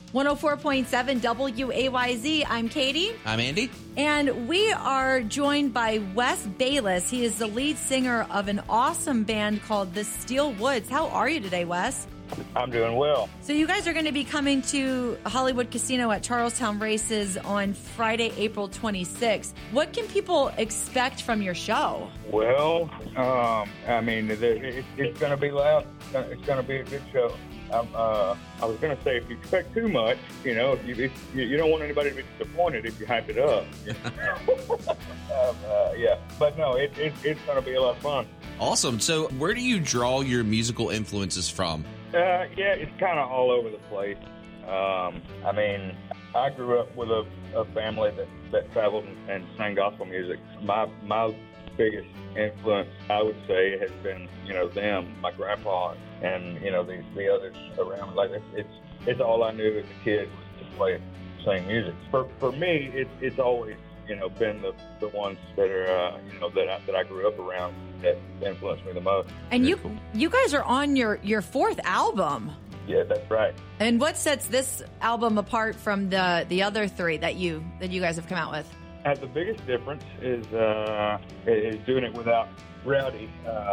104.7 WAYZ. I'm Katie. I'm Andy. And we are joined by Wes Bayliss. He is the lead singer of an awesome band called The Steel Woods. How are you today, Wes? I'm doing well. So you guys are going to be coming to Hollywood Casino at Charlestown Races on Friday, April 26th. What can people expect from your show? Well, I mean, it's going to be loud. It's going to be a good show. I was going to say, if you expect too much, you don't want anybody to be disappointed if you hype it up. Yeah, but no, it's going to be a lot of fun. Awesome. So where do you draw your musical influences from? Yeah, it's kind of all over the place. I mean, I grew up with a family that traveled and sang gospel music. My biggest influence, I would say, has been, them, my grandpa, and, the others around. Like, it's all I knew as a kid was to sing music. For me, it's always, been the ones that are, that I grew up around that influenced me the most. And you guys are on your fourth album. Yeah, that's right. And what sets this album apart from the other three that you guys have come out with? The biggest difference is doing it without Rowdy,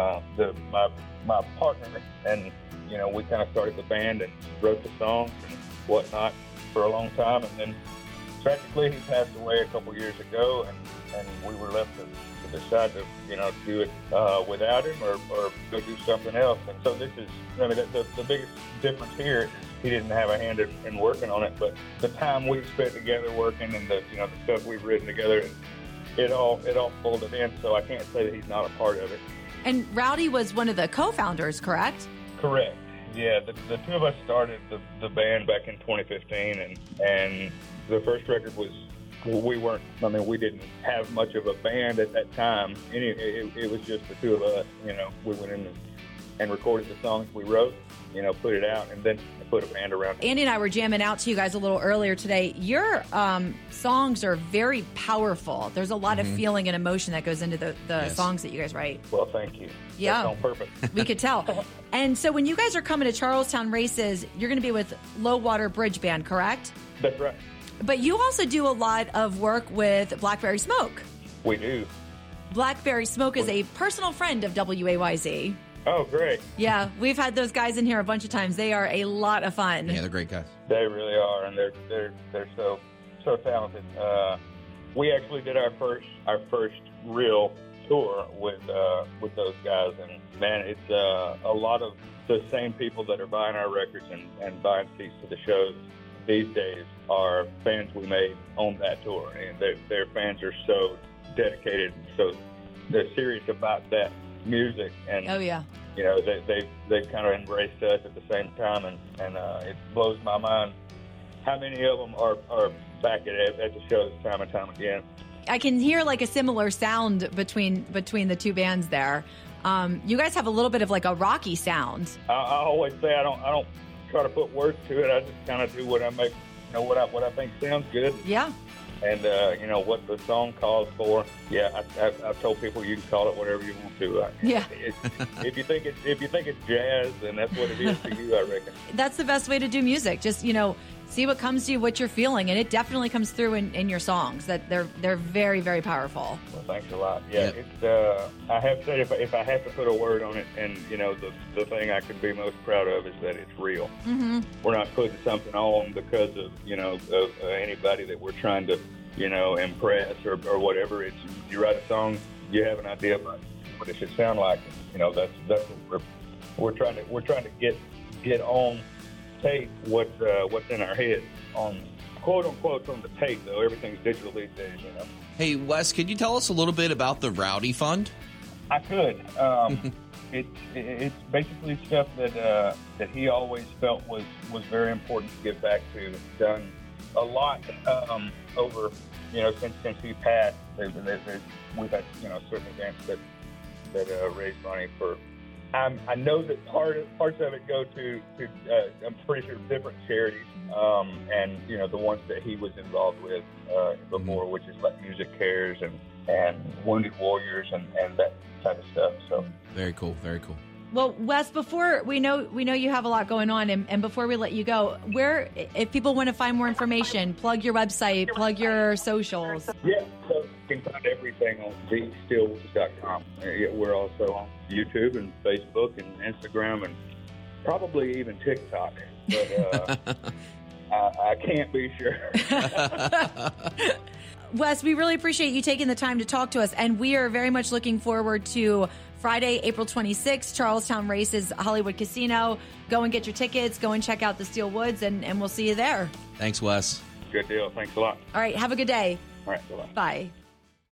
my partner, and we kind of started the band and wrote the songs and whatnot for a long time, and then tragically he passed away a couple years ago, and we were left to decide to do it without him or go do something else. And so this is, the biggest difference here is he didn't have a hand in working on it, but the time we spent together working and the stuff we've written together, it all folded in. So I can't say that he's not a part of it. And Rowdy was one of the co-founders, correct? Correct. Yeah, the two of us started the band back in 2015, and the first record was, we didn't have much of a band at that time. It was just the two of us. We went in and recorded the songs we wrote, put it out, and then put a band around it. Andy and I were jamming out to you guys a little earlier today. Your songs are very powerful. There's a lot of feeling and emotion that goes into the songs that you guys write. Well, thank you. Yeah. That's on purpose. We could tell. And so when you guys are coming to Charlestown Races, you're going to be with Low Water Bridge Band, correct? That's right. But you also do a lot of work with Blackberry Smoke. We do. Blackberry Smoke is a personal friend of WAYZ. Oh, great. Yeah, we've had those guys in here a bunch of times. They are a lot of fun. Yeah, they're great guys. They really are, and they're so talented. We actually did our first real tour with those guys, and man, it's a lot of the same people that are buying our records and buying seats to the shows these days are fans we made on that tour, and their fans are so dedicated, so they're serious about that music, and oh yeah, they've kind of embraced us at the same time, and it blows my mind how many of them are back at the shows time and time again. I can hear like a similar sound between the two bands there. You guys have a little bit of like a rocky sound. I always say I don't try to put words to it. I just kind of do what I make, what I think sounds good. Yeah. And what the song calls for. Yeah, I've told people you can call it whatever you want to. Yeah. If you think it's jazz, then that's what it is to you, I reckon. That's the best way to do music. Just see what comes to you, what you're feeling, and it definitely comes through in your songs. That they're very, very powerful. Well, thanks a lot. Yeah, it's I have said if I have to put a word on it, and the thing I could be most proud of is that it's real. Mm-hmm. We're not putting something on because of of anybody that we're trying to impress or whatever. It's you write a song, you have an idea about what it should sound like. That's what we're trying to get on tape what's in our head on quote unquote on the tape, though everything's digital these days. Hey Wes, could you tell us a little bit about the Rowdy Fund? I could. It's basically stuff that he always felt was very important to give back to. Done a lot over since he passed. We've had certain events that raise money for. I know that parts of it go to I'm pretty sure different charities, and the ones that he was involved with before, which is like Music Cares and Wounded Warriors and that type of stuff. So very cool, very cool. Well, Wes, before we know you have a lot going on, and before we let you go, where, if people want to find more information, plug your website, plug your socials. Yeah, so you can find everything on thesteelwoods.com. We're also on YouTube and Facebook and Instagram and probably even TikTok. But I can't be sure. Wes, we really appreciate you taking the time to talk to us, and we are very much looking forward to Friday, April 26th, Charlestown Races, Hollywood Casino. Go and get your tickets. Go and check out the Steel Woods, and we'll see you there. Thanks, Wes. Good deal. Thanks a lot. All right. Have a good day. All right. Bye-bye. Bye.